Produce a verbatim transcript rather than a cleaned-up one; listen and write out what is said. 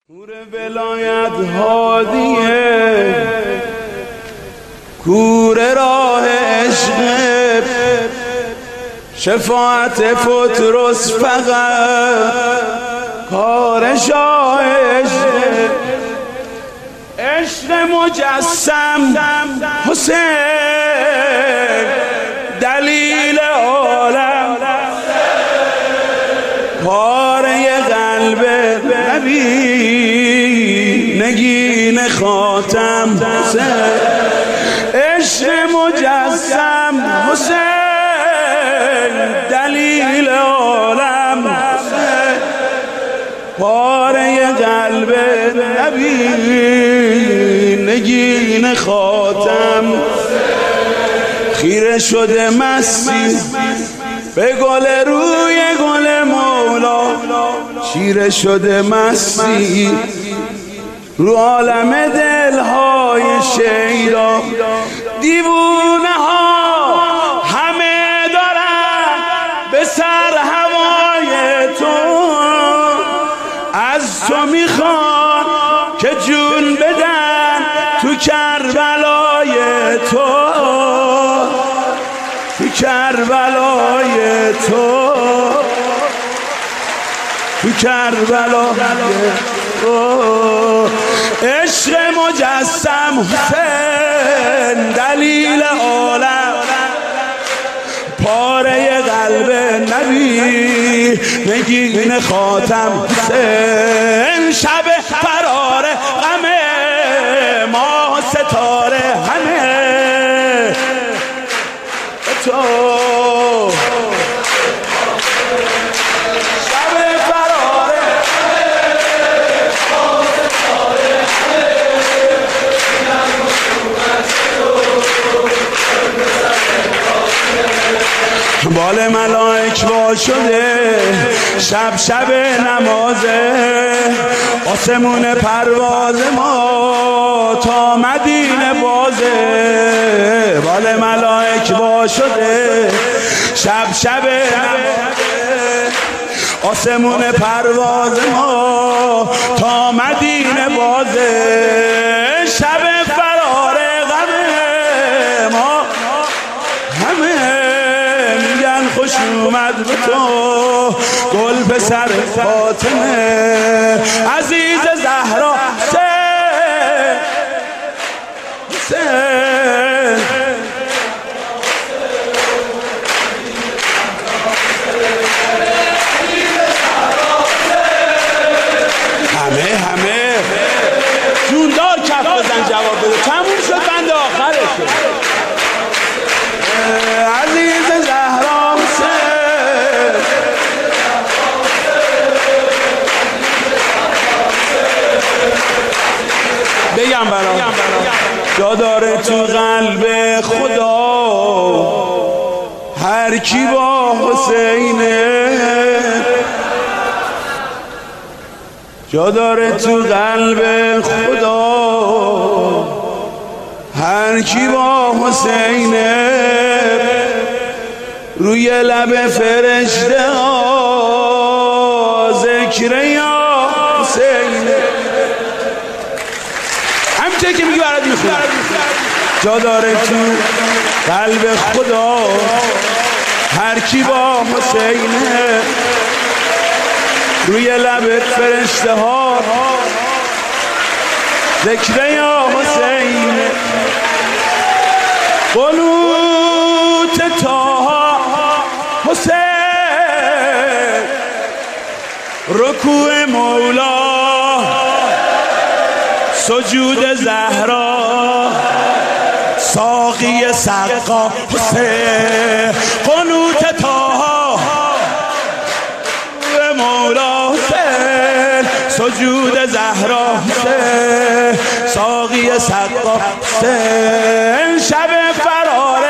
نور ولایت هادیه، کوره راه عشق، شفاعت پطرس فقط کار شاه عشق، عشق مجسم حسین دلیل عالم، پاره قلب نبی نگین خاتم حسین، عشق مجسم حسین دلیل عالم، پاره قلب نبی نگین خاتم، خیره شده مستی به گل روی گل مولا، چیره شده مستی رو عالم دلهای شیدا، دیوونه ها همه دارن به سر هوای تو، از تو میخوان که جون بدن تو کربلای تو، تو کربلای تو، تو کربلای تو، عشق مجسم حسین دلیل عالم، پاره قلب نبی نگین خاتم حسین، شب فرار غم ما ستاره همه تو، بال ملائک وا شده شب شب نمازه، آسمون پرواز ما تا مدینه بازه، بال ملائک وا شده شب شب نمازه، آسمون پرواز ما تا مدینه بازه، شب فرار غم ما همه خوش اومد به تو گل به سر فاطمه، عزیز زهرا حسین حسین، همه همه جوندار کف بزن جواب بده، تموم شد بند آخرشه، عزیز زهرا بگم برام جا داره تو قلب خدا هر کی با حسینه، جا داره تو قلب خدا هر کی با حسینه، روی لب فرشته ها ذکر یا حسینه، همچه که میگی برات میخونم، جا داره تو قلب خدا هر کی با حسینه، روی لب فرشته ها ذکر یا حسینه، قنوت طه حسین، رکوع مولا، سجود زهرا، ساقی سقا حسین، قنوت طه مولا حسین، سجود زهرا حسین، ساقی سقا حسین، شب فرار